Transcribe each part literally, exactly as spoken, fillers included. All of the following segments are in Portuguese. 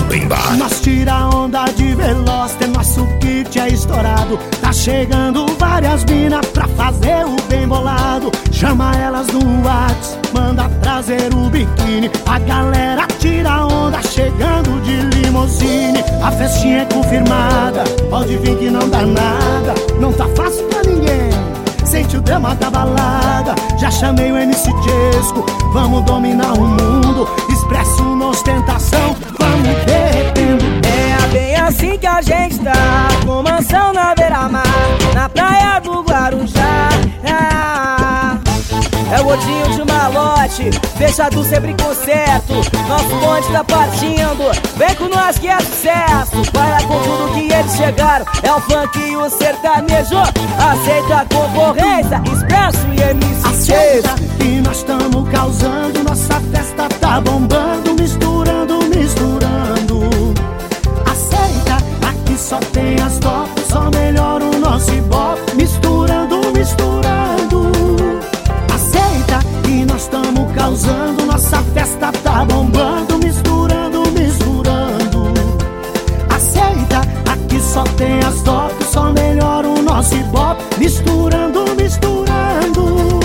Pemba. Nós tira onda de veloz, tem nosso kit é estourado. Tá chegando várias minas pra fazer o bem bolado. Chama elas no WhatsApp, manda trazer o biquíni. A galera tira onda, chegando de limousine. A festinha é confirmada, pode vir que não dá nada. Não tá fácil pra ninguém, sente o drama da balada. Já chamei o M C Chesco, vamos dominar o mundo. Expresso na ostentação, vamos derretendo. É bem assim que a gente tá, com mansão na beira-mar, na praia do Guarujá. Ah, é o odinho de malote, fechado sempre com certo. Nosso bonde tá partindo, vem com nós que é sucesso. Para com tudo que eles chegaram, é o funk e o sertanejo. Aceita a concorrência, Expresso e M C Chesco. E nós tamo causando, nossa festa tá bombando. Misturando, misturando. Aceita, aqui só tem as top, só melhora o nosso ibope. Misturando, misturando. Aceita, e nós tamo causando, nossa festa tá bombando. Misturando, misturando. Aceita, aqui só tem as top, só melhora o nosso ibope. Misturando, misturando.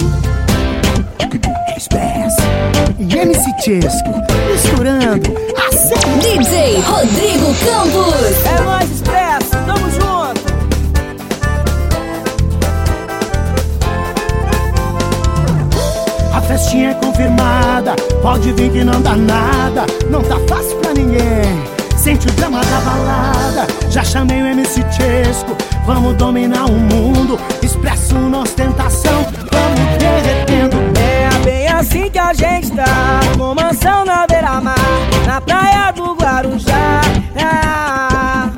Expresso e M C Chesco, misturando. Aceita. D J Rodrigo Campos. É nóis, Expresso, tamo junto. A festinha é confirmada, pode vir que não dá nada. Não tá fácil pra ninguém, sente o drama da balada. Já chamei o M C Chesco, vamos dominar o mundo. Expresso na ostentação, vamos derretendo. É bem assim que a gente tá, com mansão na beira-mar, na praia do Guarujá. Ah,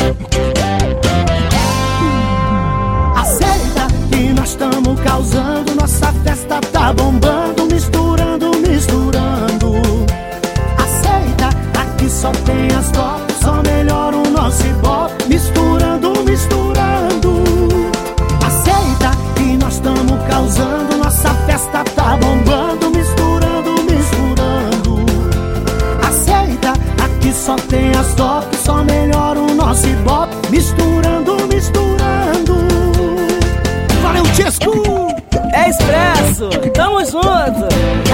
aceita, que nós tamo causando, nossa festa tá bombando. Misturando, misturando. Aceita, aqui só tem as top, só melhora o nosso ibope. Misturando, misturando. Aceita, que nós tamo causando, nossa festa tá bombando. Misturando, misturando. Aceita, aqui só tem as top, só melhora o nosso ibope. Misturando, misturando. Valeu, Chesco! é Expresso, tamo junto.